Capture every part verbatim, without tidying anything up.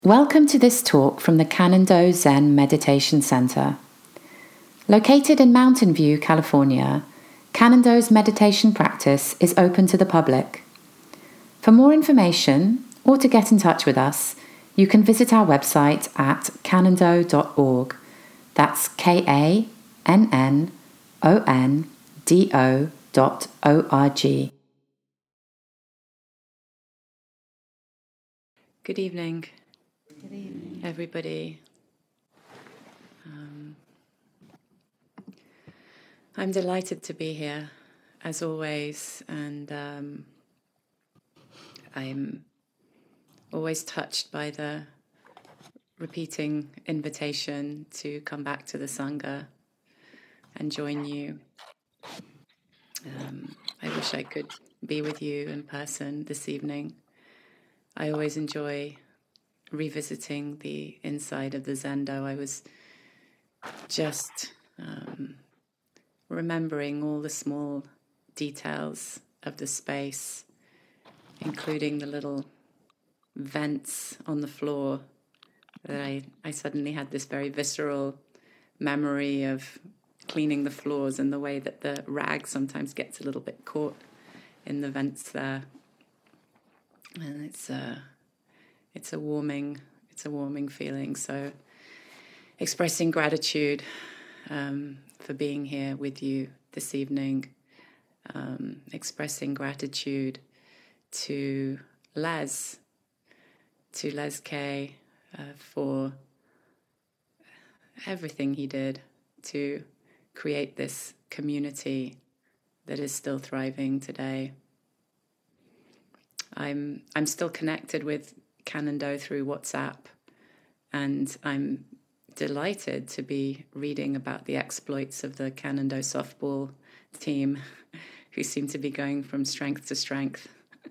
Welcome to this talk from the Cannon-Do Zen Meditation Center. Located in Mountain View, California, Cannon-Do's meditation practice is open to the public. For more information or to get in touch with us, you can visit our website at cannon-do dot org. That's K A N N O N D O dot O R G. Good evening. Good evening. Everybody. Um, I'm delighted to be here, as always, and um, I'm always touched by the repeating invitation to come back to the Sangha and join you. Um, I wish I could be with you in person this evening. I always enjoy revisiting the inside of the Zendo. I was just um, remembering all the small details of the space, including the little vents on the floor, that I, I suddenly had this very visceral memory of cleaning the floors and the way that the rag sometimes gets a little bit caught in the vents there. And it's a, it's a warming, it's a warming feeling. So expressing gratitude um, for being here with you this evening, um, expressing gratitude to Les, to Les K uh, for everything he did to create this community that is still thriving today. I'm I'm still connected with Cannon-Do through WhatsApp, and I'm delighted to be reading about the exploits of the Cannon-Do softball team, who seem to be going from strength to strength.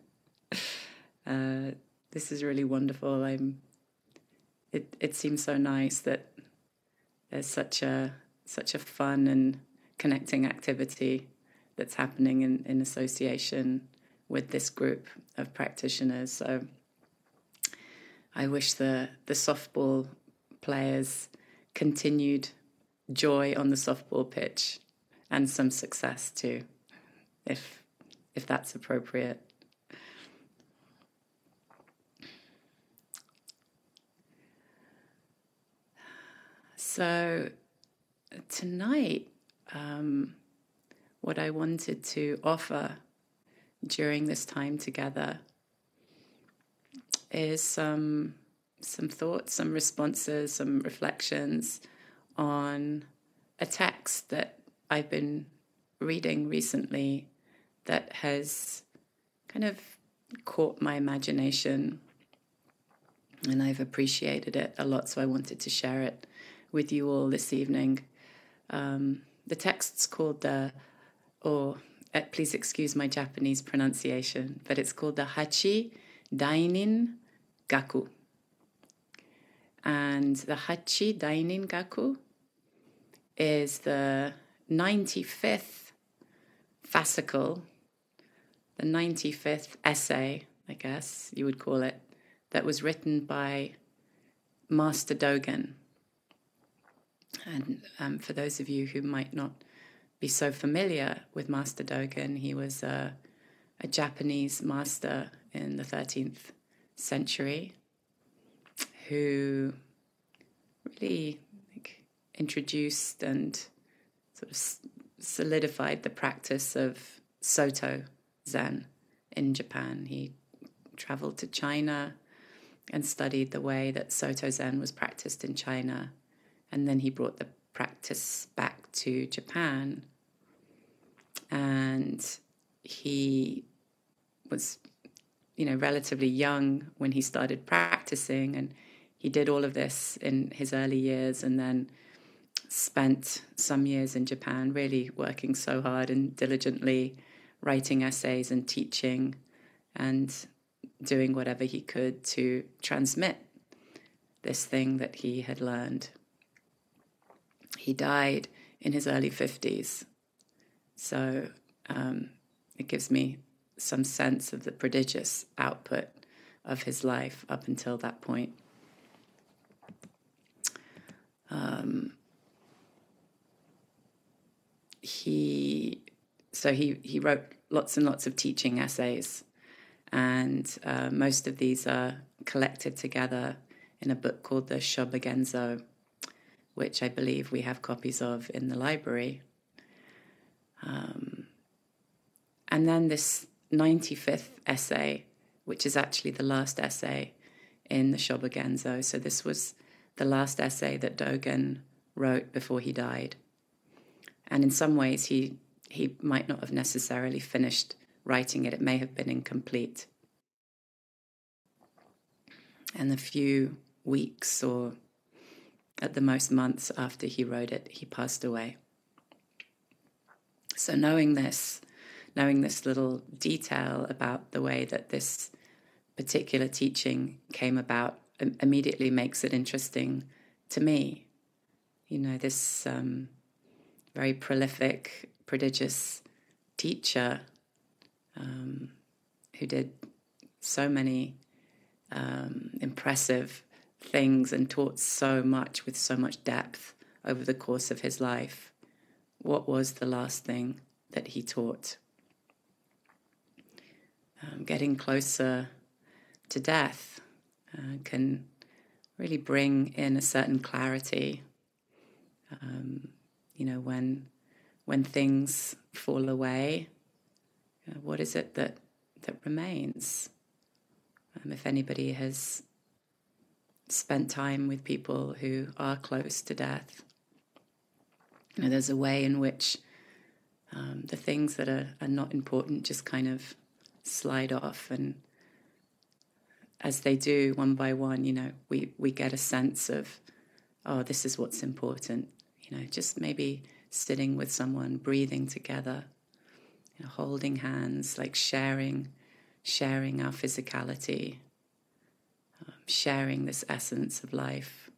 uh, this is really wonderful. I'm. It it seems so nice that there's such a such a fun and connecting activity that's happening in, in association with this group of practitioners. So I wish the the softball players continued joy on the softball pitch and some success too, if if that's appropriate. So tonight, um, what I wanted to offer during this time together is some some thoughts, some responses, some reflections on a text that I've been reading recently that has kind of caught my imagination, and I've appreciated it a lot, so I wanted to share it with you all this evening. Um, the text's called the, or uh, please excuse my Japanese pronunciation, but it's called the Hachi Dainin Gaku. And the Hachi Dainin Gaku is the ninety-fifth fascicle, the ninety-fifth essay, I guess you would call it, that was written by Master Dogen. And um, for those of you who might not be so familiar with Master Dogen, he was a, a Japanese master in the thirteenth century who really like, introduced and sort of solidified the practice of Soto Zen in Japan. He traveled to China and studied the way that Soto Zen was practiced in China, and then he brought the practice back to Japan. And he was, you know, relatively young when he started practicing, and he did all of this in his early years and then spent some years in Japan really working so hard and diligently writing essays and teaching and doing whatever he could to transmit this thing that he had learned. He died in his early fifties, so um, it gives me some sense of the prodigious output of his life up until that point. Um, he so he he wrote lots and lots of teaching essays, and uh, most of these are collected together in a book called the Shobogenzo, which I believe we have copies of in the library. Um, and then this ninety-fifth essay, which is actually the last essay in the Shobogenzo. So this was the last essay that Dogen wrote before he died. And in some ways, he he might not have necessarily finished writing it. It may have been incomplete. And a few weeks, or at the most months after he wrote it, he passed away. So knowing this, knowing this little detail about the way that this particular teaching came about immediately makes it interesting to me. You know, this um, very prolific, prodigious teacher um, who did so many um, impressive things and taught so much with so much depth over the course of his life. What was the last thing that he taught? Um, getting closer to death uh, can really bring in a certain clarity. Um, you know, when when things fall away, uh, what is it that that remains? Um, if anybody has spent time with people who are close to death, you know, there's a way in which um, the things that are, are not important just kind of slide off, and as they do one by one, you know, we, we get a sense of, oh, this is what's important. You know, just maybe sitting with someone, breathing together, you know, holding hands, like sharing, sharing our physicality, um, sharing this essence of life.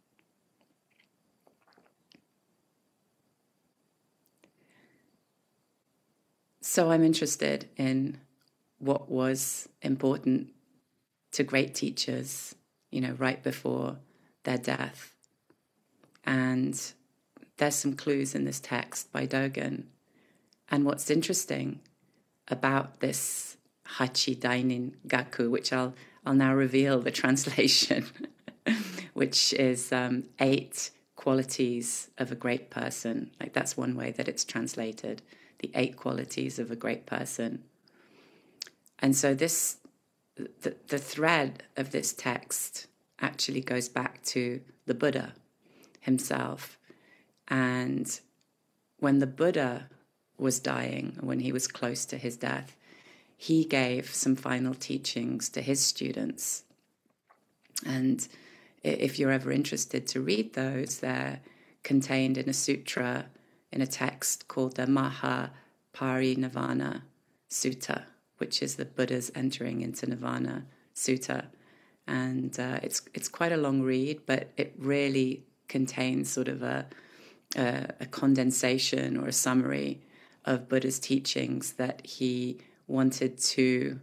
So I'm interested in what was important to great teachers, you know, right before their death. And there's some clues in this text by Dogen. And what's interesting about this Hachi Dainin Gaku, which I'll I'll now reveal the translation, which is um, eight qualities of a great person. Like, that's one way that it's translated, the eight qualities of a great person. And so this, the, the thread of this text actually goes back to the Buddha himself. And when the Buddha was dying, when he was close to his death, he gave some final teachings to his students. And if you're ever interested to read those, they're contained in a sutra, in a text called the Mahaparinirvana Sutta, which is the Buddha's entering into Nirvana Sutta. And uh, it's it's quite a long read, but it really contains sort of a, a, a condensation or a summary of Buddha's teachings that he wanted to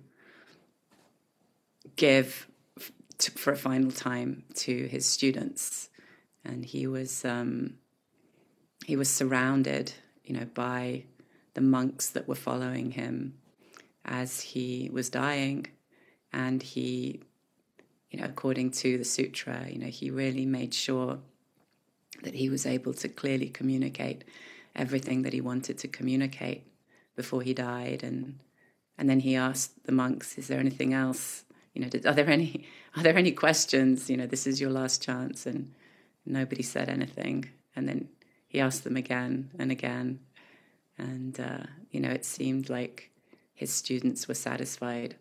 give f- to, for a final time to his students. And he was um, he was surrounded, you know, by the monks that were following him as he was dying. And he, you know, according to the sutra, you know, he really made sure that he was able to clearly communicate everything that he wanted to communicate before he died. And and then he asked the monks, is there anything else? You know, did, are there any are there any questions? You know, this is your last chance. And nobody said anything. And then he asked them again and again. And, uh, you know, it seemed like his students were satisfied.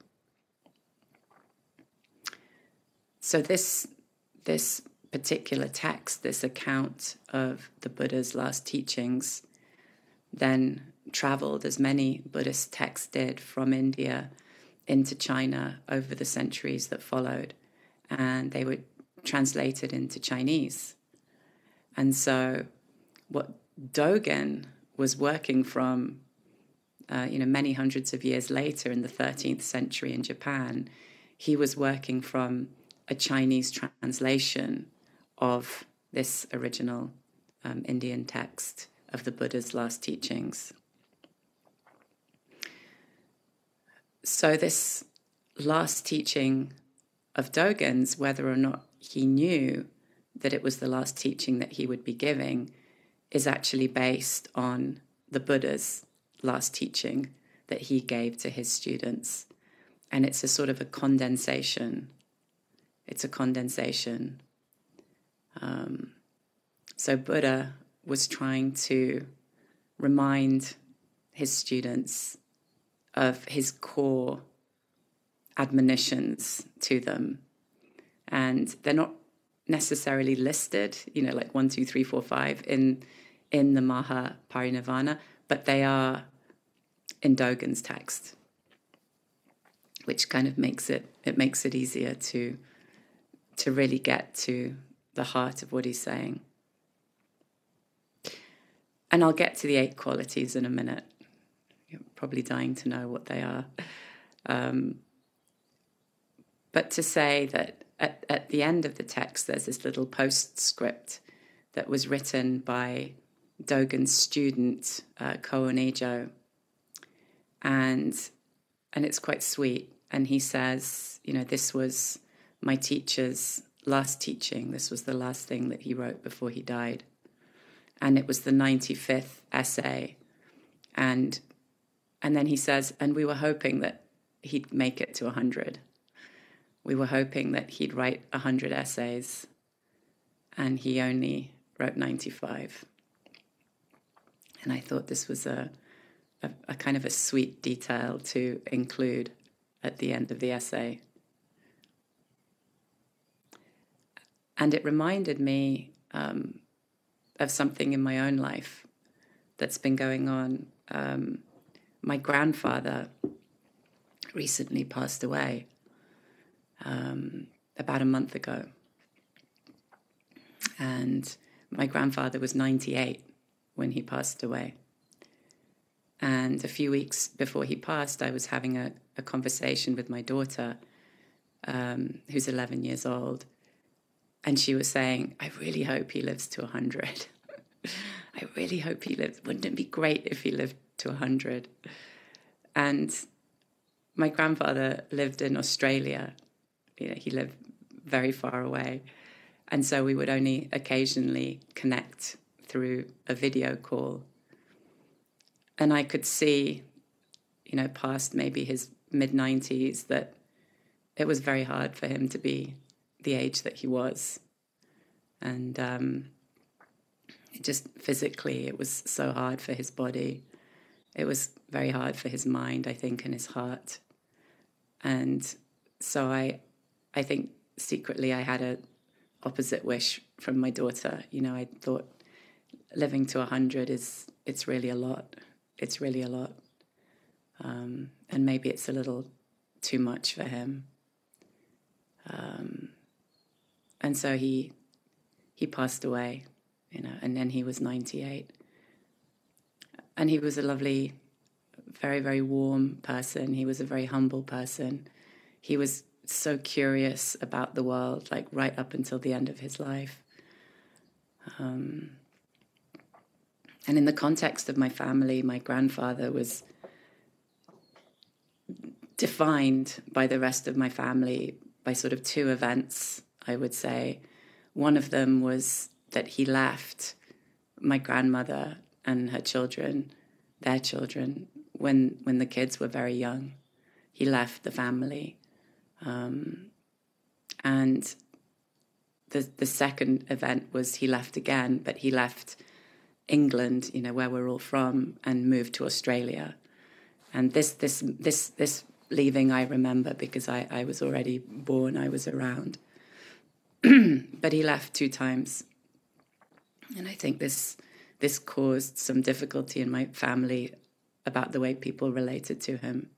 So this this particular text, this account of the Buddha's last teachings, then traveled, as many Buddhist texts did, from India into China over the centuries that followed. And they were translated into Chinese. And so what Dogen was working from, uh, you know, many hundreds of years later in the thirteenth century in Japan, he was working from a Chinese translation of this original um, Indian text of the Buddha's last teachings. So this last teaching of Dogen's, whether or not he knew that it was the last teaching that he would be giving, is actually based on the Buddha's last teaching that he gave to his students. And it's a sort of a condensation. It's a condensation. Um, so Buddha was trying to remind his students of his core admonitions to them. And they're not necessarily listed, you know, like one, two, three, four, five in in the Mahaparinirvana, but they are in Dogen's text, which kind of makes it it makes it easier to to really get to the heart of what he's saying. And I'll get to the eight qualities in a minute. You're probably dying to know what they are. Um, but to say that at, at the end of the text, there's this little postscript that was written by Dogen's student, uh, Koun Ejo. And, and it's quite sweet. And he says, you know, this was my teacher's last teaching. This was the last thing that he wrote before he died. And it was the ninety-fifth essay. And and then he says, and we were hoping that he'd make it to one hundred. We were hoping that he'd write one hundred essays, and he only wrote ninety-five. And I thought this was a, a, a kind of a sweet detail to include at the end of the essay. And it reminded me um, of something in my own life that's been going on. Um, my grandfather recently passed away um, about a month ago. And my grandfather was ninety-eight when he passed away. And a few weeks before he passed, I was having a, a conversation with my daughter, um, who's eleven years old. And she was saying, I really hope he lives to one hundred. I really hope he lives. Wouldn't it be great if he lived to one hundred? And my grandfather lived in Australia. You know, he lived very far away. And so we would only occasionally connect through a video call. And I could see, you know, past maybe his mid-nineties, that it was very hard for him to be the age that he was. And um, it just physically, it was so hard for his body. It was very hard for his mind, I think, and his heart. And so I, I think secretly I had a opposite wish from my daughter. You know, I thought living to one hundred is, it's really a lot. It's really a lot. Um, and maybe it's a little too much for him. Um, and so he he passed away, you know, and then he was ninety-eight. And he was a lovely, very, very warm person. He was a very humble person. He was so curious about the world, like right up until the end of his life. Um, and in the context of my family, my grandfather was defined by the rest of my family by sort of two events, I would say. One of them was that he left my grandmother and her children, their children, when when the kids were very young. He left the family. Um, and the the second event was he left again, but he left England, you know, where we're all from, and moved to Australia. And this this this this leaving I remember because I, I was already born, I was around. But he left two times. And I think this this caused some difficulty in my family about the way people related to him.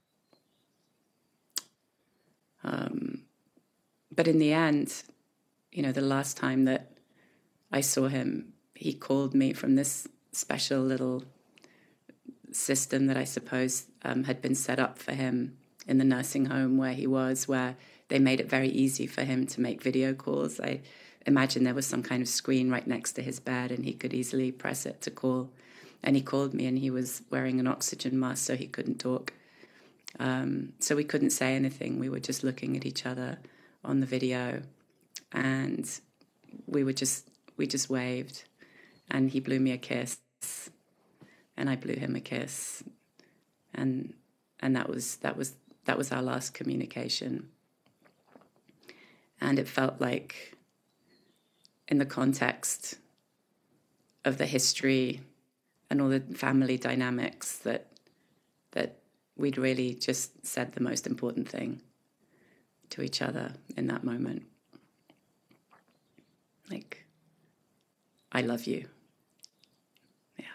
Um, but in the end, you know, the last time that I saw him, he called me from this special little system that I suppose um, had been set up for him in the nursing home where he was, where they made it very easy for him to make video calls. I, imagine there was some kind of screen right next to his bed and he could easily press it to call. And he called me, and he was wearing an oxygen mask, so he couldn't talk. Um, so we couldn't say anything. We were just looking at each other on the video, and we were just we just waved, and he blew me a kiss, and I blew him a kiss, and and that was that was that was our last communication. And it felt like, in the context of the history and all the family dynamics, that that we'd really just said the most important thing to each other in that moment. Like, I love you. Yeah.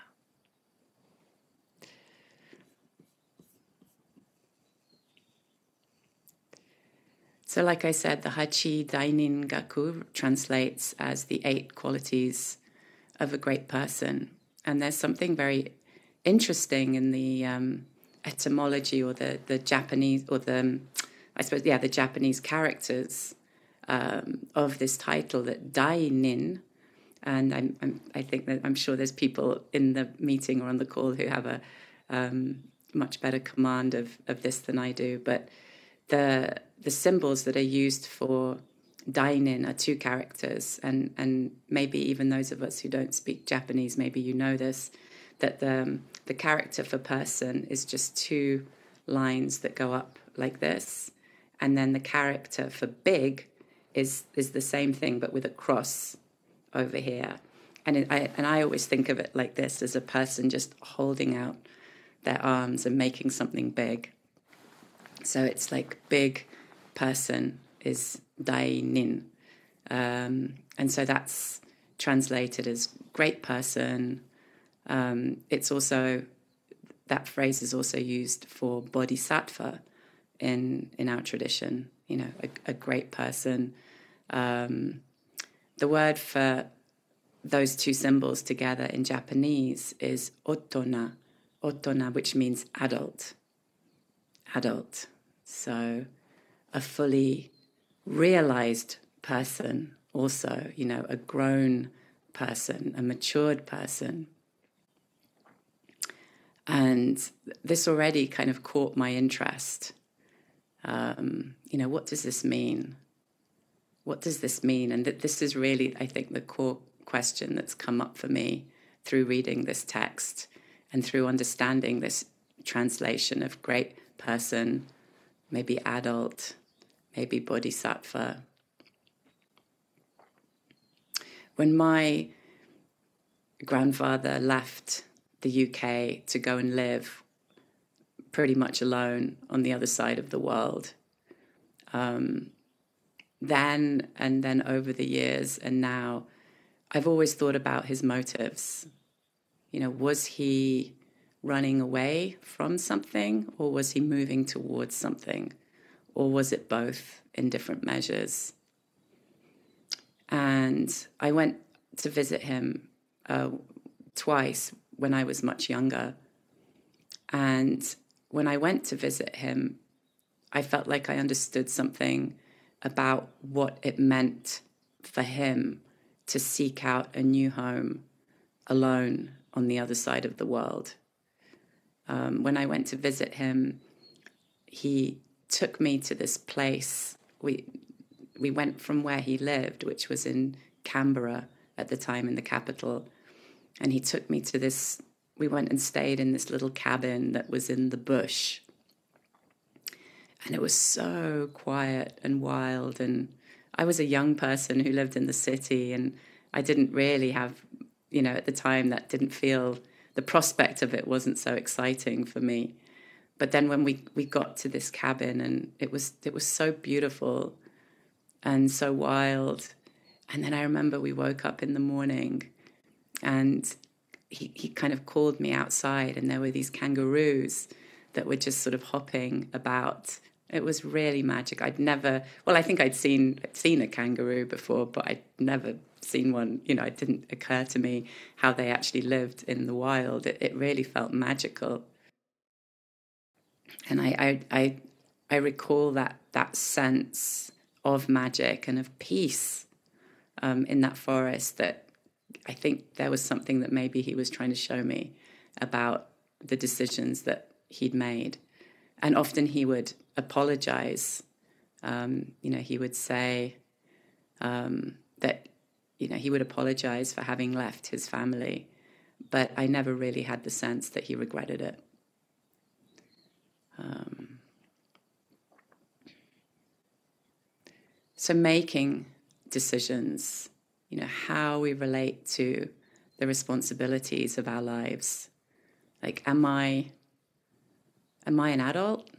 So like I said, the Hachi Dainin Gaku translates as the eight qualities of a great person. And there's something very interesting in the um, etymology, or the, the Japanese, or the, I suppose, yeah, the Japanese characters um, of this title, that Dainin, and I'm, I'm, I think that I'm sure there's people in the meeting or on the call who have a um, much better command of, of this than I do, but the the symbols that are used for Dainin are two characters, and, and maybe even those of us who don't speak Japanese, maybe you know this, that the, the character for person is just two lines that go up like this, and then the character for big is is the same thing but with a cross over here. And it, I and I always think of it like this, as a person just holding out their arms and making something big. So it's like big person is Dainin. Um, and so that's translated as great person. Um, it's also, that phrase is also used for bodhisattva in in our tradition, you know, a, a great person. Um, the word for those two symbols together in Japanese is otona, otona, which means adult. Adult. So a fully realized person also, you know, a grown person, a matured person. And this already kind of caught my interest. Um, you know, what does this mean? What does this mean? And that this is really, I think, the core question that's come up for me through reading this text and through understanding this translation of great person, maybe adult, maybe bodhisattva. When my grandfather left the U K to go and live pretty much alone on the other side of the world, um, then and then over the years and now, I've always thought about his motives. You know, was he running away from something, or was he moving towards something, or was it both in different measures? And I went to visit him uh, twice when I was much younger. And when I went to visit him, I felt like I understood something about what it meant for him to seek out a new home alone on the other side of the world. Um, when I went to visit him, he took me to this place. We we went from where he lived, which was in Canberra at the time, in the capital, and he took me to this, we went and stayed in this little cabin that was in the bush. And it was so quiet and wild, and I was a young person who lived in the city, and I didn't really have, you know, at the time that didn't feel, the prospect of it wasn't so exciting for me. But then when we, we got to this cabin, and it was it was so beautiful and so wild. And then I remember we woke up in the morning, and he, he kind of called me outside, and there were these kangaroos that were just sort of hopping about. It was really magic. I'd never, well, I think I'd seen seen a kangaroo before, but I'd never seen one. You know, it didn't occur to me how they actually lived in the wild. It, it really felt magical. And I, I, I, I recall that that sense of magic and of peace um, in that forest that I think there was something that maybe he was trying to show me about the decisions that he'd made. And often he would apologize. Um, you know, he would say um, that, you know, he would apologize for having left his family, but I never really had the sense that he regretted it. Um, so making decisions, you know, how we relate to the responsibilities of our lives. Like, am I, am I an adult?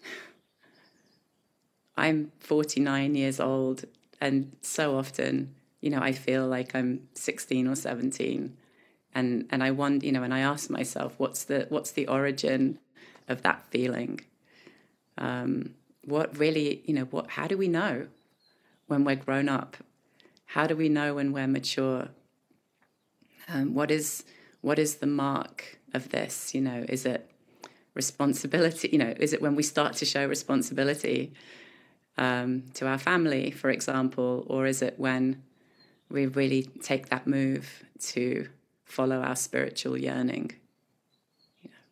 I'm forty-nine years old, and so often, you know, I feel like I'm sixteen or seventeen, and and I wonder, you know, and I ask myself, what's the what's the origin of that feeling? Um, what really, you know, what? How do we know when we're grown up? How do we know when we're mature? Um, what is what is the mark of this? You know, is it responsibility? You know, is it when we start to show responsibility um, to our family, for example, or is it when we really take that move to follow our spiritual yearning? You know.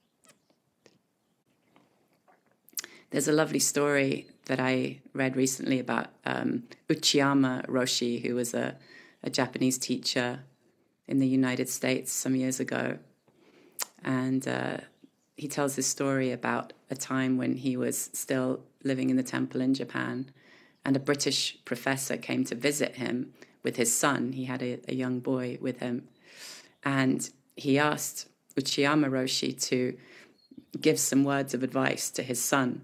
There's a lovely story that I read recently about um, Uchiyama Roshi, who was a, a Japanese teacher in the United States some years ago. And uh, he tells this story about a time when he was still living in the temple in Japan, and a British professor came to visit him with his son. He had a, a young boy with him. And he asked Uchiyama Roshi to give some words of advice to his son.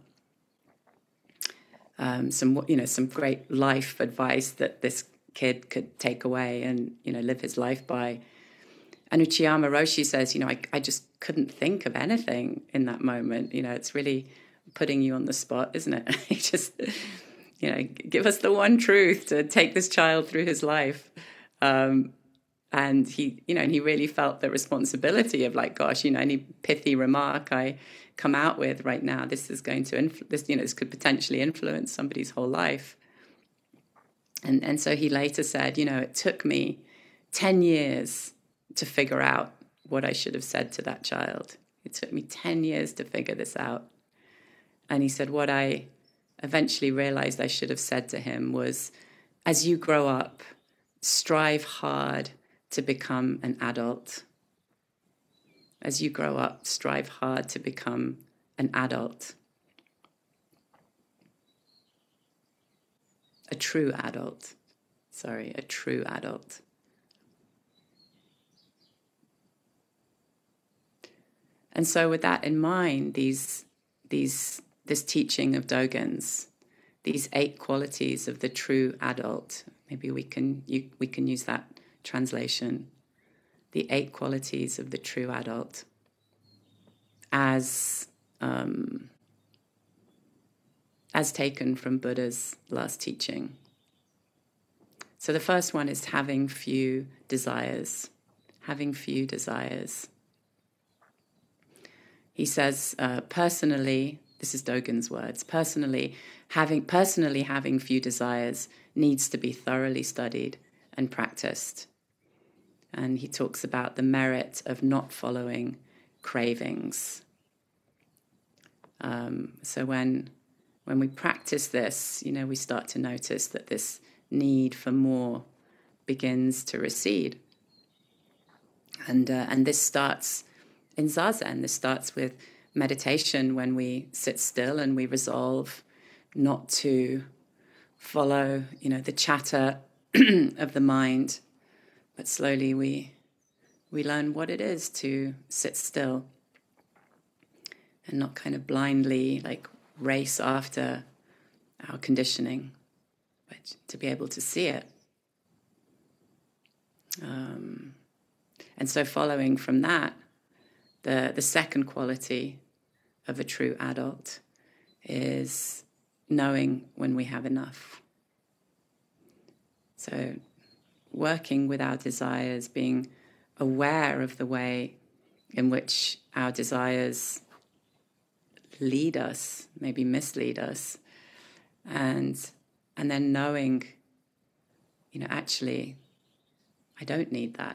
Um, some, you know, some great life advice that this kid could take away and, you know, live his life by. And Uchiyama Roshi says, you know, I, I just couldn't think of anything in that moment. You know, it's really putting you on the spot, isn't it? He just, you know, give us the one truth to take this child through his life. Um, and he, you know, and he really felt the responsibility of like, gosh, you know, any pithy remark I come out with right now, this is going to, influ- this, you know, this could potentially influence somebody's whole life. And and so he later said, you know, it took me ten years to figure out what I should have said to that child. It took me ten years to figure this out. And he said, what I eventually realized I should have said to him was, as you grow up, strive hard to become an adult. As you grow up, strive hard to become an adult. A true adult. Sorry, a true adult. And so with that in mind, these, these, this teaching of Dogen's, these eight qualities of the true adult, maybe we can, you, we can use that translation, the eight qualities of the true adult, as, um, as taken from Buddha's last teaching. So the first one is having few desires, having few desires. He says, uh, personally, this is Dogen's words, personally having, personally having few desires needs to be thoroughly studied and practiced. And he talks about the merit of not following cravings. Um, so when when we practice this, you know, we start to notice that this need for more begins to recede. And uh, and this starts in Zazen. This starts with meditation, when we sit still and we resolve not to follow, you know, the chatter of the mind, but slowly we we learn what it is to sit still and not kind of blindly like race after our conditioning, but to be able to see it. Um, and so following from that, the, the second quality of a true adult is knowing when we have enough. So working with our desires, being aware of the way in which our desires lead us, maybe mislead us, and and then knowing, you know, actually, I don't need that.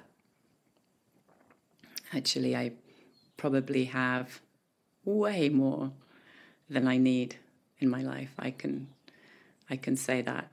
Actually, I probably have way more than I need in my life. I can, I can say that.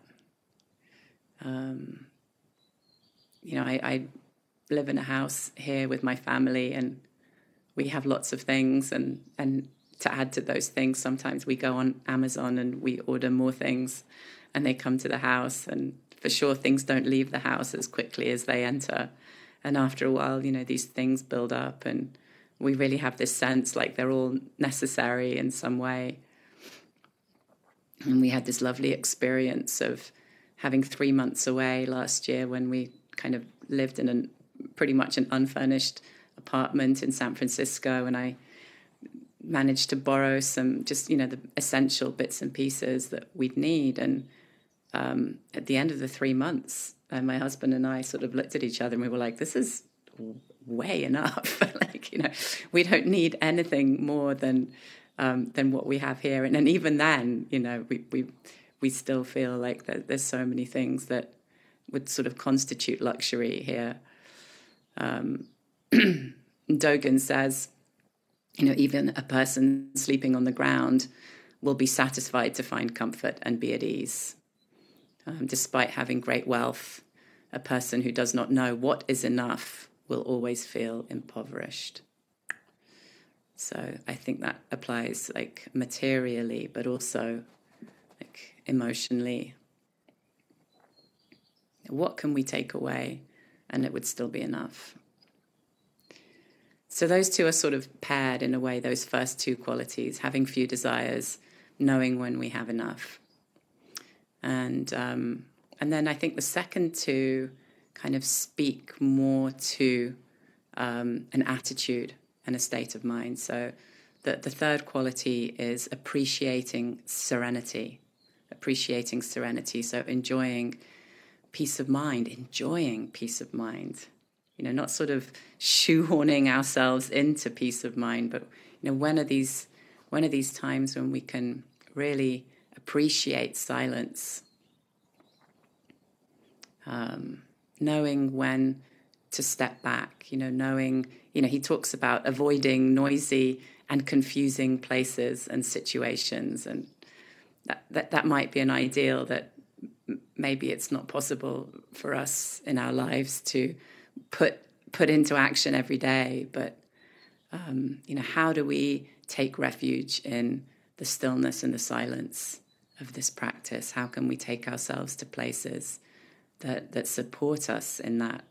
Um, you know, I, I live in a house here with my family, and we have lots of things. And, and to add to those things, sometimes we go on Amazon and we order more things, and they come to the house. And for sure, things don't leave the house as quickly as they enter. And after a while, you know, these things build up, and we really have this sense like they're all necessary in some way. And we had this lovely experience of having three months away last year when we kind of lived in an pretty much an unfurnished apartment in San Francisco, and I managed to borrow some just, you know, the essential bits and pieces that we'd need. And um, at the end of the three months, uh, my husband and I sort of looked at each other and we were like, this is way enough. Like, you know, we don't need anything more than um, than what we have here. And, and even then, you know, we we we still feel like that there's so many things that would sort of constitute luxury here. Um, Dogen says, you know, even a person sleeping on the ground will be satisfied to find comfort and be at ease. Um, despite having great wealth, a person who does not know what is enough will always feel impoverished. So I think that applies like materially, but also like emotionally. What can we take away and it would still be enough? So those two are sort of paired in a way, those first two qualities, having few desires, knowing when we have enough. And um, and then I think the second two kind of speak more to um, an attitude and a state of mind. So the, the third quality is appreciating serenity, appreciating serenity, so enjoying peace of mind, enjoying peace of mind. You know, not sort of shoehorning ourselves into peace of mind, but, you know, when are these, when are these times when we can really appreciate silence, um, knowing when to step back, you know, knowing, you know, he talks about avoiding noisy and confusing places and situations. And that, that, that might be an ideal that maybe it's not possible for us in our lives to put put into action every day. But, um, you know, how do we take refuge in the stillness and the silence of this practice? How can we take ourselves to places that, that support us in that?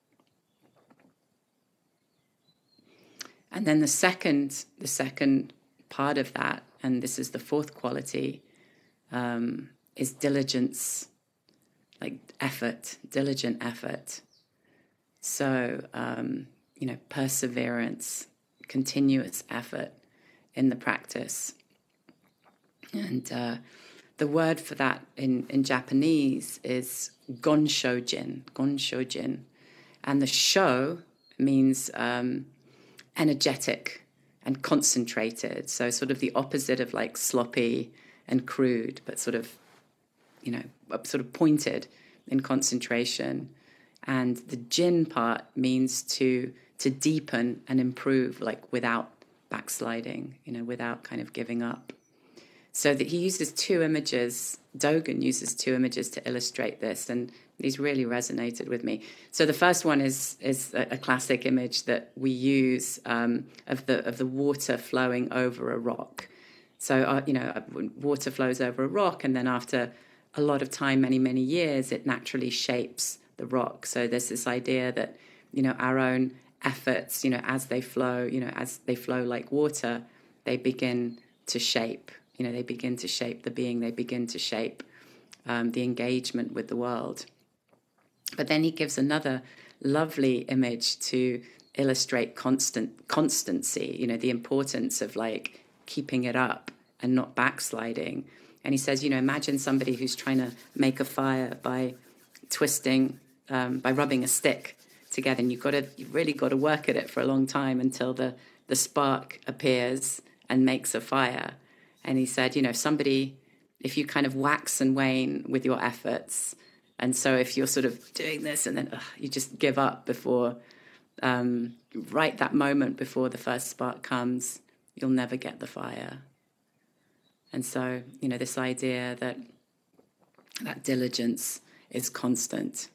And then the second, the second part of that, and this is the fourth quality, um, is diligence, like effort, diligent effort. So, um, you know, perseverance, continuous effort in the practice. And uh, the word for that in, in Japanese is gonshojin, gonshojin. And the sho means um, energetic and concentrated. So sort of the opposite of like sloppy and crude, but sort of, you know, sort of pointed in concentration. And the jin part means to to deepen and improve, like without backsliding, you know, without kind of giving up. So that he uses two images, Dogen uses two images to illustrate this, and these really resonated with me. So the first one is is a, a classic image that we use um, of the of the water flowing over a rock. So, uh, you know, water flows over a rock, and then after a lot of time, many, many years, it naturally shapes the rock. So there's this idea that, you know, our own efforts, you know, as they flow, you know, as they flow like water, they begin to shape, you know, they begin to shape the being, they begin to shape um, the engagement with the world. But then he gives another lovely image to illustrate constant constancy, you know, the importance of like keeping it up and not backsliding. And he says, you know, imagine somebody who's trying to make a fire by twisting, um, by rubbing a stick together, and you've got to, you've really got to work at it for a long time until the, the spark appears and makes a fire. And he said, you know, somebody, if you kind of wax and wane with your efforts, And so if you're sort of doing this and then ugh, you just give up before, um, right that moment before the first spark comes, you'll never get the fire. And so, you know, this idea that that diligence is constant.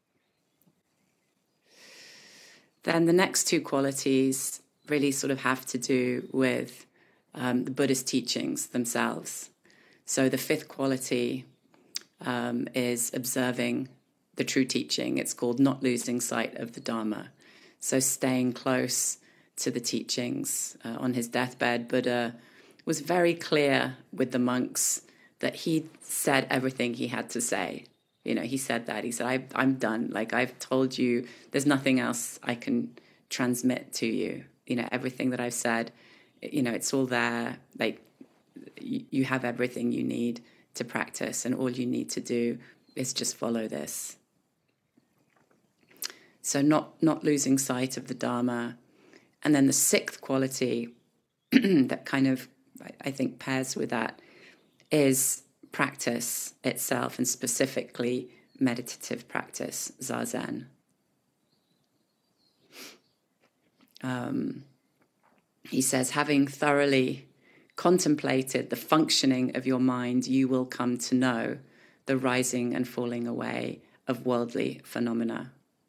Then the next two qualities really sort of have to do with um, the Buddhist teachings themselves. So the fifth quality um, is observing the true teaching. It's called not losing sight of the Dharma. So staying close to the teachings. Uh, on his deathbed, Buddha was very clear with the monks that he said everything he had to say. You know, he said that. He said, I, I'm done. Like, I've told you, there's nothing else I can transmit to you. You know, everything that I've said, you know, it's all there. Like, you, you have everything you need to practice, and all you need to do is just follow this. So not, not losing sight of the Dharma. And then the sixth quality that kind of, I think, pairs with that is practice itself, and specifically meditative practice, zazen. Um, he says, having thoroughly contemplated the functioning of your mind, you will come to know the rising and falling away of worldly phenomena.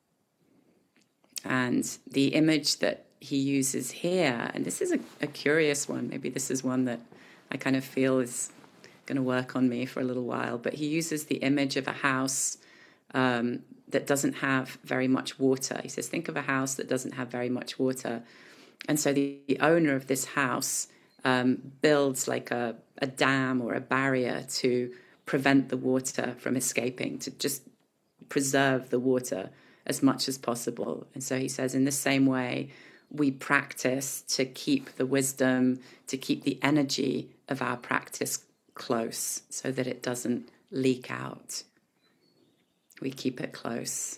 And the image that he uses here, and this is a, a curious one, maybe this is one that I kind of feel is going to work on me for a little while, but he uses the image of a house um, that doesn't have very much water. He says, think of a house that doesn't have very much water. And so the, the owner of this house um, builds like a, a dam or a barrier to prevent the water from escaping, to just preserve the water as much as possible. And so he says, in the same way, we practice to keep the wisdom, to keep the energy of our practice close so that it doesn't leak out. We keep it close.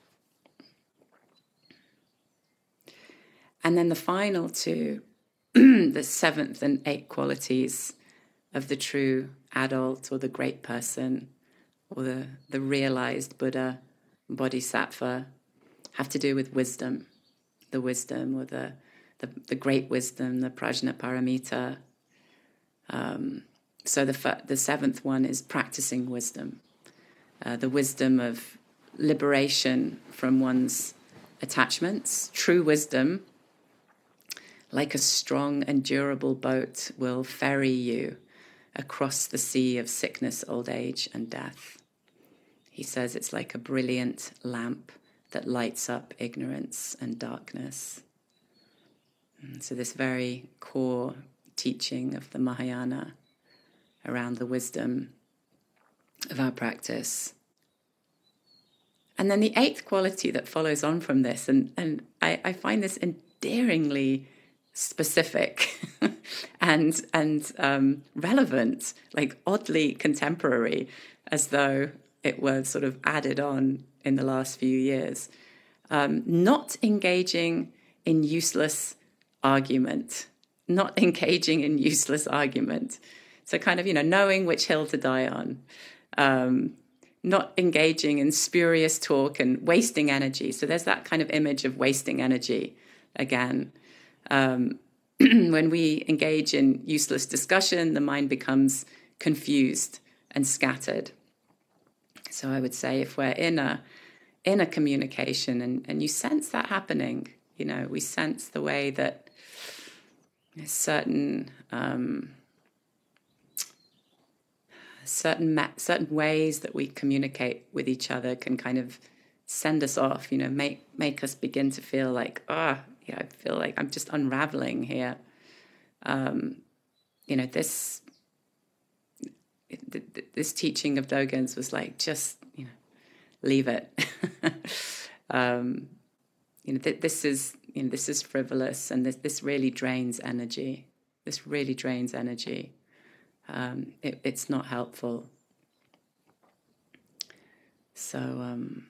And then the final two, the seventh and eighth qualities of the true adult or the great person or the, the realized Buddha, Bodhisattva, have to do with wisdom, the wisdom or the, the, the great wisdom, the Prajnaparamita. Um, so the, the seventh one is practicing wisdom, uh, the wisdom of liberation from one's attachments. True wisdom, like a strong and durable boat, will ferry you across the sea of sickness, old age, and death. He says it's like a brilliant lamp that lights up ignorance and darkness. And so this very core teaching of the Mahayana around the wisdom of our practice. And then the eighth quality that follows on from this, and, and I, I find this endearingly specific and and um, relevant, like oddly contemporary, as though it was sort of added on in the last few years. Um, not engaging in useless argument, not engaging in useless argument. So kind of, you know, knowing which hill to die on, um, not engaging in spurious talk and wasting energy. So there's that kind of image of wasting energy again. Um, when we engage in useless discussion, the mind becomes confused and scattered. So I would say if we're in a in a communication and, and you sense that happening, you know, we sense the way that certain um, certain ma- certain ways that we communicate with each other can kind of send us off, you know, make make us begin to feel like, ah, oh, yeah, I feel like I'm just unraveling here. Um, you know, this this teaching of Dogen's was like, just, you know, leave it. um, you know, th- this is, you know, this is frivolous, and this, this really drains energy. This really drains energy. Um, it, it's not helpful. So, um,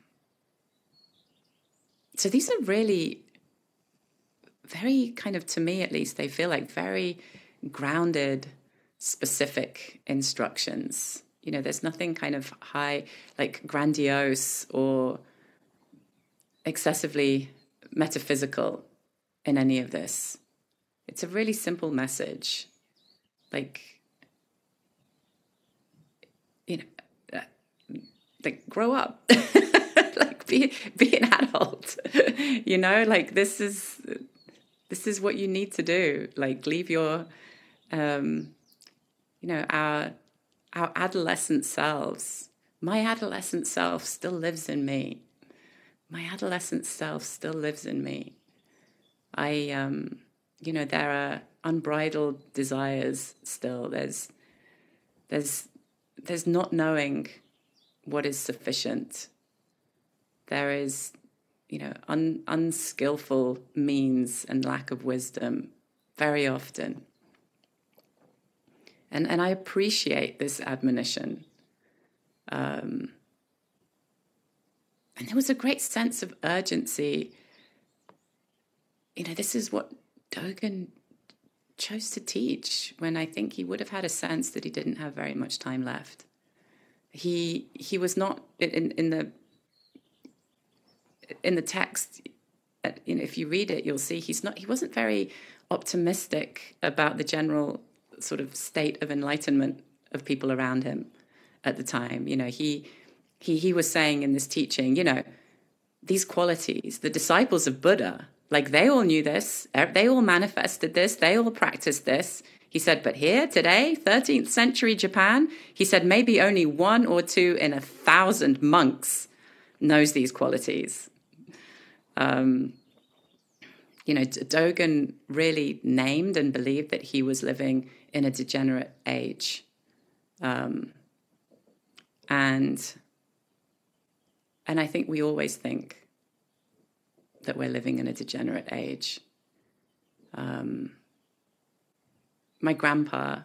so these are really very kind of, to me at least, they feel like very grounded, specific instructions. You know, there's nothing kind of high, like grandiose or excessively metaphysical in any of this. It's a really simple message. Like, you know, uh, like grow up, like be be an adult. You know, like this is this is what you need to do. Like leave your, um, you know, our our adolescent selves. My adolescent self still lives in me. My adolescent self still lives in me. I, um, you know, there are unbridled desires still. There's, there's, there's not knowing what is sufficient. There is, you know, un, unskillful means and lack of wisdom very often. And and I appreciate this admonition. Um, and there was a great sense of urgency. You know, this is what Dogen chose to teach when I think he would have had a sense that he didn't have very much time left. He he was not in in the in the text. You know, if you read it, you'll see he's not. He wasn't very optimistic about the general sort of state of enlightenment of people around him at the time. You know, he he he was saying in this teaching, you know, these qualities, the disciples of Buddha, like they all knew this, they all manifested this, they all practiced this. He said, but here today, thirteenth century Japan, he said maybe only one or two in a thousand monks knows these qualities. Um, you know, Dogen really named and believed that he was living in a degenerate age. Um, and, and I think we always think that we're living in a degenerate age. Um, my grandpa,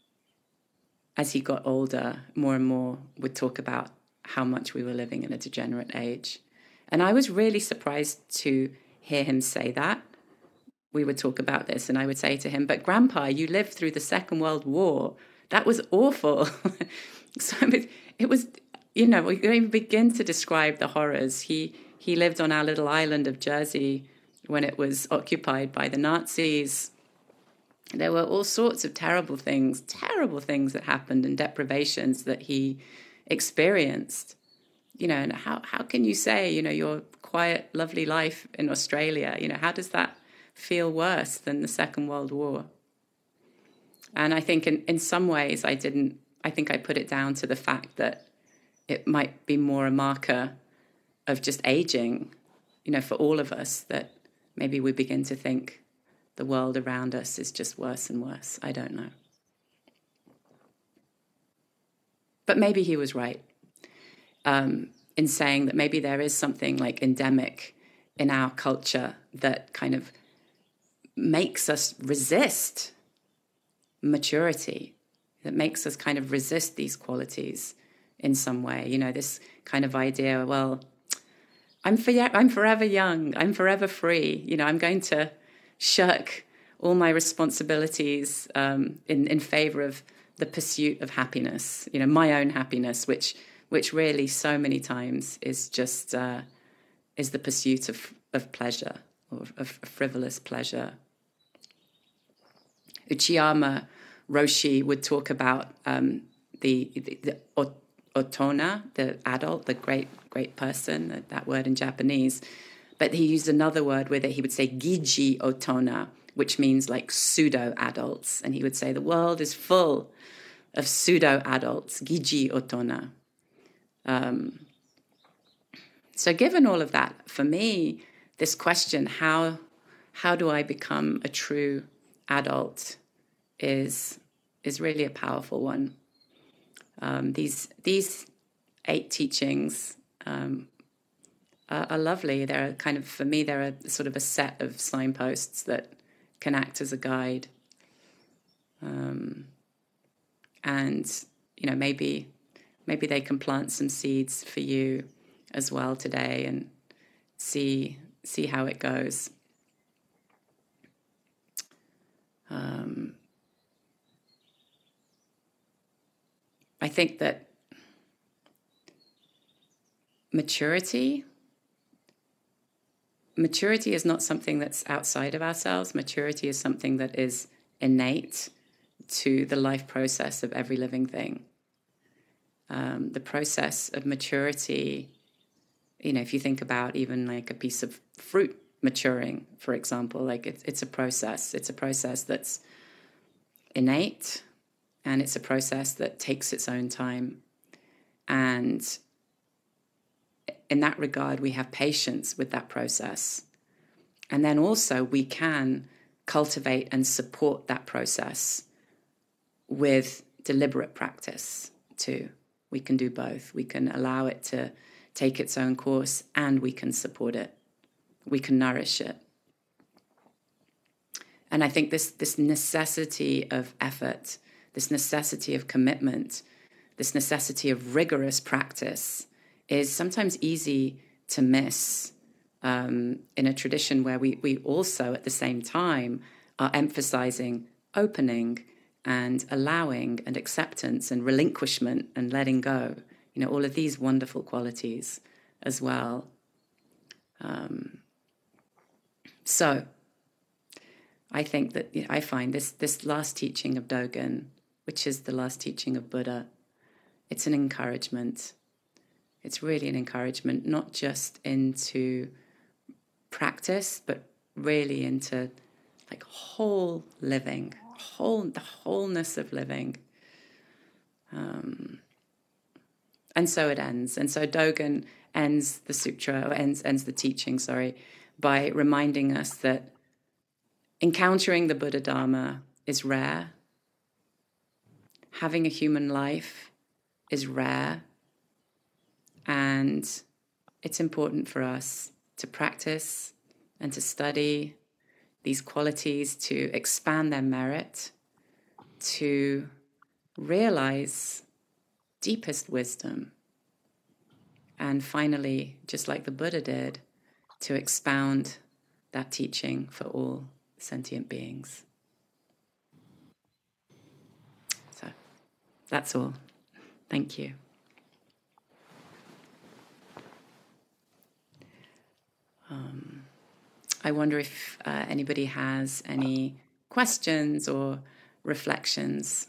as he got older, more and more would talk about how much we were living in a degenerate age. And I was really surprised to hear him say that. We would talk about this and I would say to him, but Grandpa, you lived through the Second World War. That was awful. So it was, you know, we don't even begin to describe the horrors. He he lived on our little island of Jersey when it was occupied by the Nazis. There were all sorts of terrible things, terrible things that happened and deprivations that he experienced. You know, and how, how can you say, you know, your quiet, lovely life in Australia, you know, how does that feel worse than the Second World War? And I think in, in some ways I didn't, I think I put it down to the fact that it might be more a marker of just aging, you know, for all of us, that maybe we begin to think the world around us is just worse and worse. I don't know. But maybe he was right. Um, in saying that maybe there is something like endemic in our culture that kind of makes us resist maturity, that makes us kind of resist these qualities in some way. You know, this kind of idea, well, I'm for, I'm forever young, I'm forever free, you know, I'm going to shirk all my responsibilities um, in, in favor of the pursuit of happiness, you know, my own happiness, which which really so many times is just uh, is the pursuit of, of pleasure, or of frivolous pleasure. Uchiyama Roshi would talk about um, the, the, the otona, the adult, the great great person, that word in Japanese, but he used another word with it. He would say giji otona, which means like pseudo-adults, and he would say the world is full of pseudo-adults, giji otona. Um, so given all of that, for me, this question, how how do I become a true adult, is is really a powerful one. Um, these these eight teachings um, are, are lovely. They're kind of, for me, they're a sort of a set of signposts that can act as a guide. Um, and, you know, maybe... Maybe they can plant some seeds for you as well today and see see how it goes. Um, I think that maturity, maturity is not something that's outside of ourselves. Maturity is something that is innate to the life process of every living thing. Um, the process of maturity, you know, if you think about even like a piece of fruit maturing, for example, like it's, it's a process. It's a process that's innate, and it's a process that takes its own time. And in that regard, we have patience with that process. And then also we can cultivate and support that process with deliberate practice too. We can do both. We can allow it to take its own course, and we can support it. We can nourish it. And I think this, this necessity of effort, this necessity of commitment, this necessity of rigorous practice is sometimes easy to miss um, in a tradition where we, we also at the same time are emphasizing opening and allowing and acceptance and relinquishment and letting go. You know, all of these wonderful qualities as well. Um, so I think that, you know, I find this, this last teaching of Dogen, which is the last teaching of Buddha, it's an encouragement. It's really an encouragement, not just into practice, but really into like whole living, whole the wholeness of living. Um, and so it ends. And so Dogen ends the sutra, or ends ends the teaching, sorry, by reminding us that encountering the Buddha Dharma is rare. Having a human life is rare. And it's important for us to practice and to study these qualities, to expand their merit, to realize deepest wisdom, and finally, just like the Buddha did, to expound that teaching for all sentient beings. So that's all. Thank you. Um, I wonder if uh, anybody has any questions or reflections.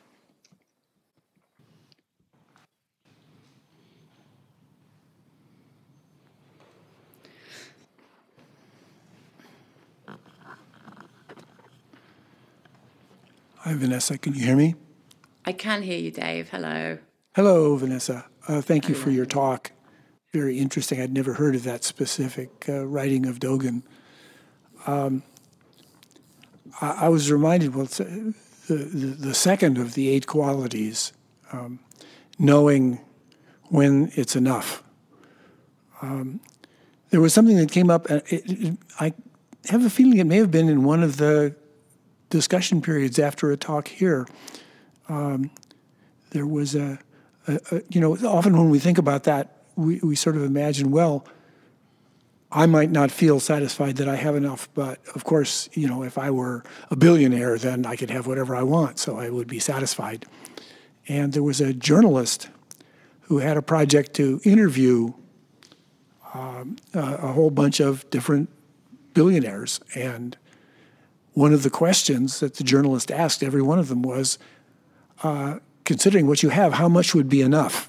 Hi, Vanessa. Can you hear me? I can hear you, Dave. Hello. Hello, Vanessa. Uh, thank you Hello. for your talk. Very interesting. I'd never heard of that specific uh, writing of Dogen. Um, I, I was reminded, well, the, the, the second of the eight qualities, um, knowing when it's enough. Um, there was something that came up. It, it, I have a feeling it may have been in one of the discussion periods after a talk here. Um, there was a, a, a, you know, often when we think about that, we, we sort of imagine, well, I might not feel satisfied that I have enough, but of course, you know, if I were a billionaire, then I could have whatever I want, so I would be satisfied. And there was a journalist who had a project to interview um, a, a whole bunch of different billionaires, and one of the questions that the journalist asked every one of them was, uh, considering what you have, how much would be enough?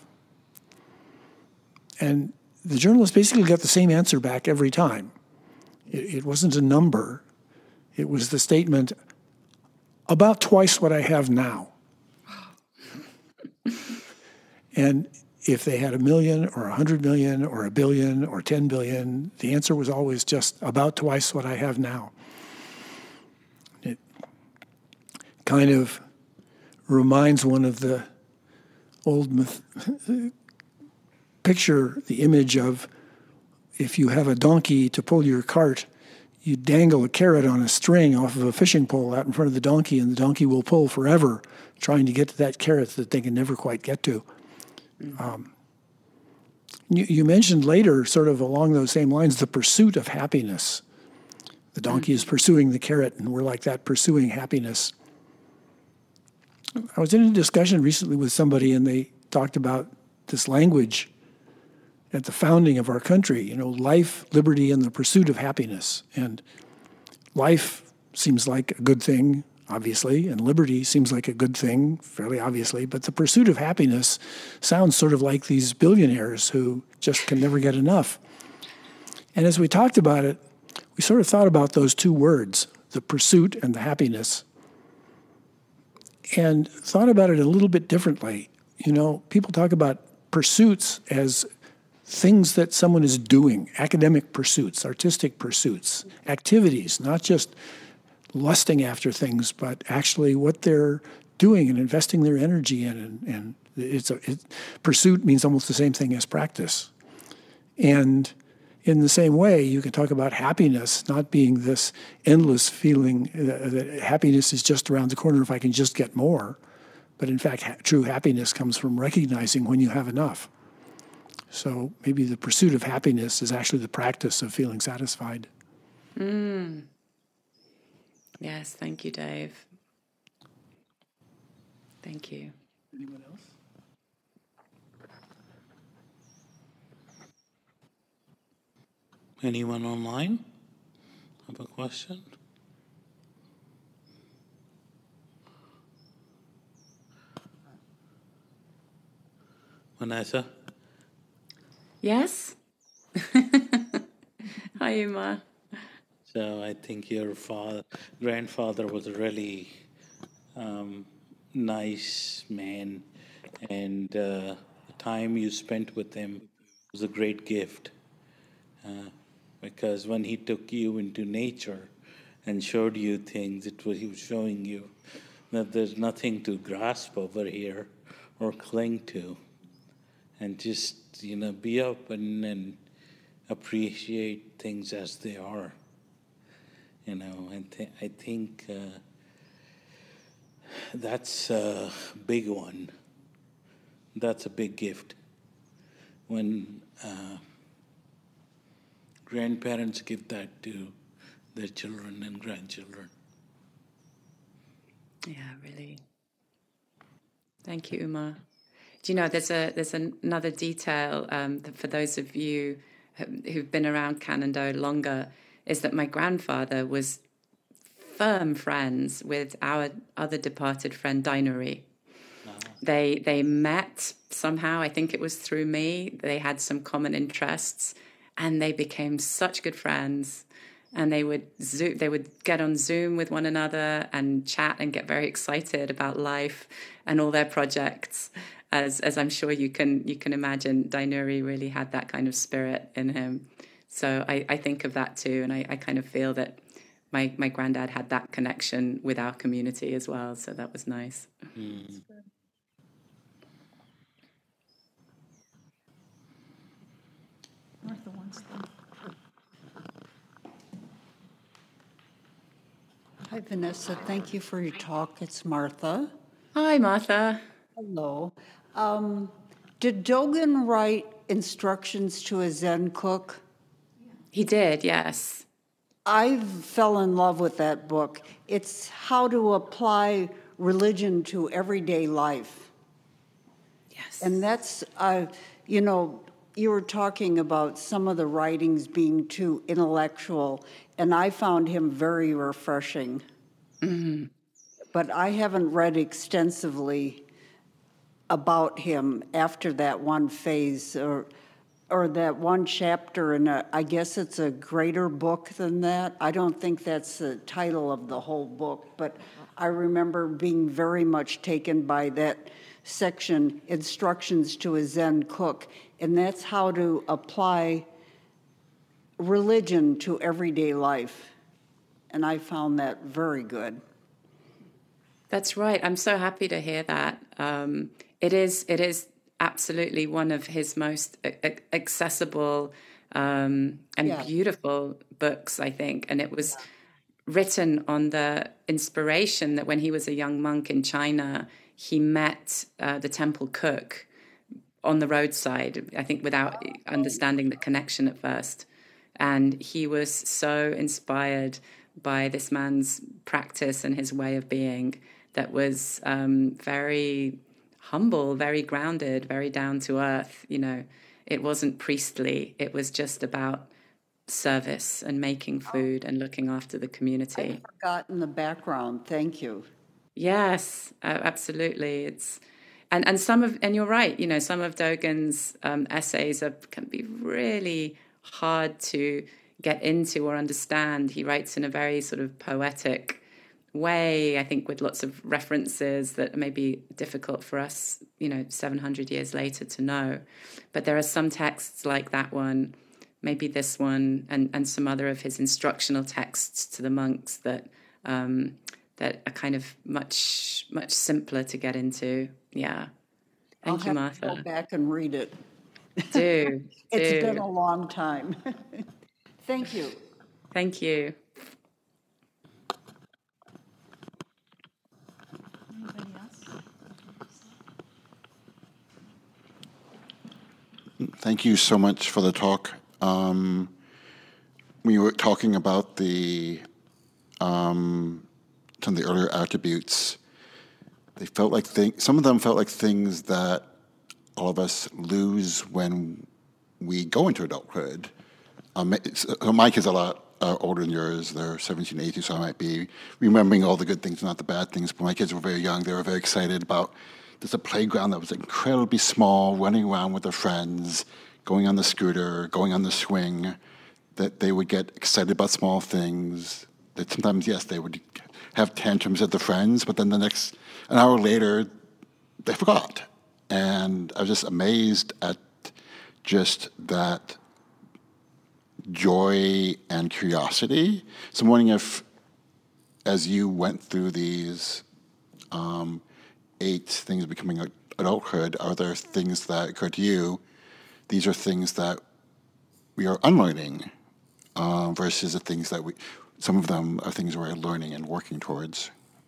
And the journalist basically got the same answer back every time. It, it wasn't a number. It was the statement, about twice what I have now. And if they had a million or a hundred million or a billion or ten billion, the answer was always just about twice what I have now. It kind of reminds one of the old myth, picture the image of if you have a donkey to pull your cart, you dangle a carrot on a string off of a fishing pole out in front of the donkey, and the donkey will pull forever trying to get to that carrot that they can never quite get to. Mm-hmm. Um, you, you mentioned later, sort of along those same lines, the pursuit of happiness. The donkey mm-hmm. is pursuing the carrot, and we're like that, pursuing happiness. I was in a discussion recently with somebody, and they talked about this language at the founding of our country, you know, life, liberty, and the pursuit of happiness. And life seems like a good thing, obviously, and liberty seems like a good thing, fairly obviously, but the pursuit of happiness sounds sort of like these billionaires who just can never get enough. And as we talked about it, we sort of thought about those two words, the pursuit and the happiness, and thought about it a little bit differently. You know, people talk about pursuits as things that someone is doing, academic pursuits, artistic pursuits, activities, not just lusting after things, but actually what they're doing and investing their energy in. And, and it's a, it, pursuit means almost the same thing as practice. And in the same way, you can talk about happiness not being this endless feeling that, that happiness is just around the corner if I can just get more. But in fact, ha- true happiness comes from recognizing when you have enough. So maybe the pursuit of happiness is actually the practice of feeling satisfied. Mm. Yes, thank you, Dave. Thank you. Anyone else? Anyone online have a question? Vanessa? Yes? Hi, Uma. So I think your father, grandfather was a really um, nice man, and uh, the time you spent with him was a great gift. Uh, because when he took you into nature and showed you things, it was he was showing you that there's nothing to grasp over here or cling to, and just you know be open and appreciate things as they are. You know, and th- I think uh, that's a big one. That's a big gift. When uh, grandparents give that to their children and grandchildren. Yeah, really. Thank you, Uma. Do you know, there's a there's an, another detail um, that for those of you who've been around Canando longer, is that my grandfather was firm friends with our other departed friend, Dainuri. Uh-huh. They they met somehow, I think it was through me. They had some common interests, and they became such good friends. And they would zo- they would get on Zoom with one another and chat and get very excited about life and all their projects. As as I'm sure you can you can imagine, Dainuri really had that kind of spirit in him. So I, I think of that too, and I, I kind of feel that my my granddad had that connection with our community as well. So that was nice. Mm. Martha wants them. Hi, Vanessa. Thank you for your talk. It's Martha. Hi, Martha. Hello. Um, did Dogen write instructions to a Zen cook? He did, yes. I fell in love with that book. It's how to apply religion to everyday life. Yes. And that's, uh, you know, you were talking about some of the writings being too intellectual, and I found him very refreshing. Mm-hmm. But I haven't read extensively about him after that one phase or or that one chapter, and I guess it's a greater book than that. I don't think that's the title of the whole book, but I remember being very much taken by that section, Instructions to a Zen Cook, and that's how to apply religion to everyday life. And I found that very good. That's right. I'm so happy to hear that. Um, it is. It is absolutely one of his most a- accessible um, and yeah. beautiful books, I think. And it was yeah. written on the inspiration that when he was a young monk in China, he met uh, the temple cook on the roadside, I think without understanding the connection at first. And he was so inspired by this man's practice and his way of being that was um, very humble, very grounded, very down to earth, you know. It wasn't priestly. It was just about service and making food and looking after the community. I've forgotten the background. Thank you. Yes, uh, absolutely. It's and and some of and you're right. You know, some of Dogen's um, essays are, can be really hard to get into or understand. He writes in a very sort of poetic way, I think, with lots of references that may be difficult for us, you know, seven hundred years later to know. But there are some texts like that one, maybe this one, and, and some other of his instructional texts to the monks that um, that are kind of much, much simpler to get into. Yeah. Thank I'll you, have to Martha. go back and read it. Do. It's do. been a long time. Thank you. Thank you. Anybody else? Thank you so much for the talk. Um, we were talking about the um, some of the earlier attributes. They felt like thing, some of them felt like things that all of us lose when we go into adulthood. Um, so my kids are a lot uh, older than yours. They're seventeen, eighteen, so I might be remembering all the good things, not the bad things. But my kids were very young. They were very excited about there's a playground that was incredibly small, running around with their friends, going on the scooter, going on the swing, that they would get excited about small things. That sometimes, yes, they would have tantrums at the friends, but then the next, an hour later, they forgot. And I was just amazed at just that joy and curiosity. So I'm wondering if, as you went through these um, eight things of becoming adulthood, are there things that occur to you? These are things that we are unlearning uh, versus the things that we, some of them are things we're learning and working towards.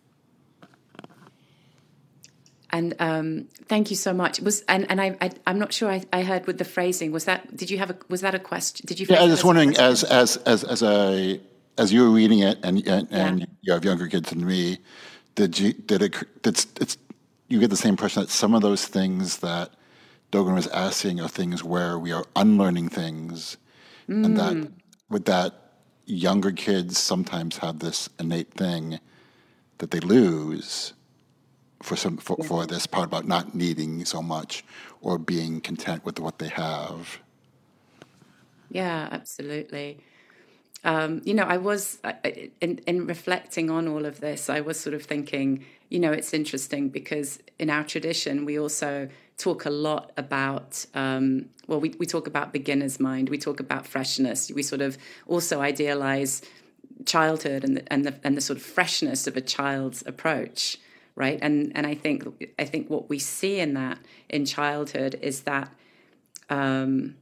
And um, thank you so much. It was and and I, I I'm not sure I, I heard with the phrasing. Was that did you have a was that a question? Did you? Yeah, I phrase was it just wondering, as question? as as as a as you were reading it, and and, and Yeah. you have younger kids than me, did you did it? It's it's you get the same impression that some of those things that Dogen was asking are things where we are unlearning things, and that with that younger kids sometimes have this innate thing that they lose for some for, Yeah. for this part about not needing so much or being content with what they have. Yeah, absolutely. Um, you know, I was I- I- in in reflecting on all of this. I was sort of thinking, you know, it's interesting because in our tradition we also talk a lot about. Um, well, we we talk about beginner's mind. We talk about freshness. We sort of also idealize childhood and the, and the and the sort of freshness of a child's approach, right? And and I think I think what we see in that in childhood is that um,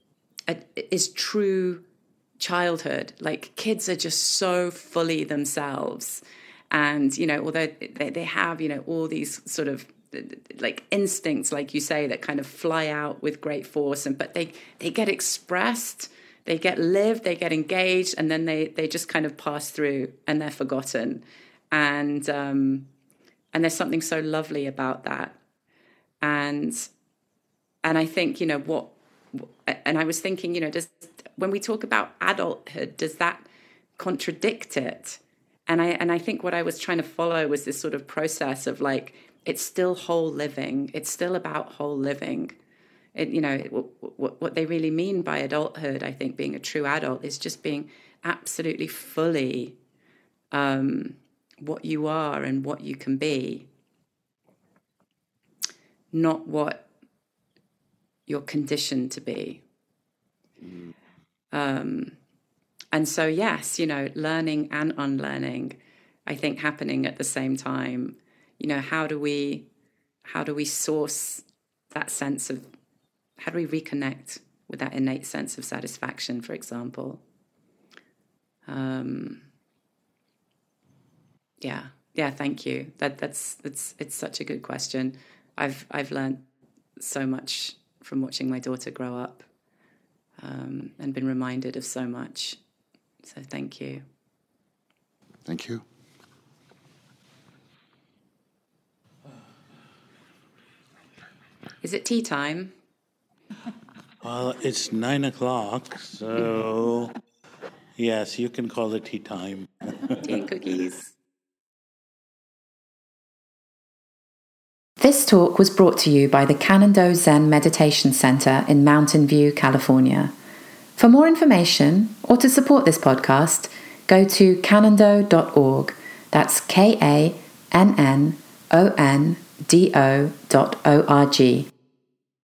is true childhood. Like kids are just so fully themselves, and you know, although they they have you know all these sort of like instincts, like you say, that kind of fly out with great force, and but they they get expressed. They get lived, they get engaged, and then they, they just kind of pass through and they're forgotten. And um, and there's something so lovely about that. And and I think, you know, what, and I was thinking, you know, does when we talk about adulthood, does that contradict it? And I and I think what I was trying to follow was this sort of process of like, it's still whole living. It's still about whole living. It, you know, what, what they really mean by adulthood, I think, being a true adult is just being absolutely fully um, what you are and what you can be, not what you're conditioned to be. Um, and so, yes, you know, learning and unlearning, I think, happening at the same time. You know, how do we, how do we source that sense of how do we reconnect with that innate sense of satisfaction, for example? Um, yeah, yeah. Thank you. That that's that's it's such a good question. I've I've learned so much from watching my daughter grow up, um, and been reminded of so much. So thank you. Thank you. Is it tea time? Well, it's nine o'clock, so yes, you can call it tea time. Tea and cookies. This talk was brought to you by the Canando Zen Meditation Center in Mountain View, California. For more information or to support this podcast, go to canando dot org. That's K A N N O N D O dot O R G.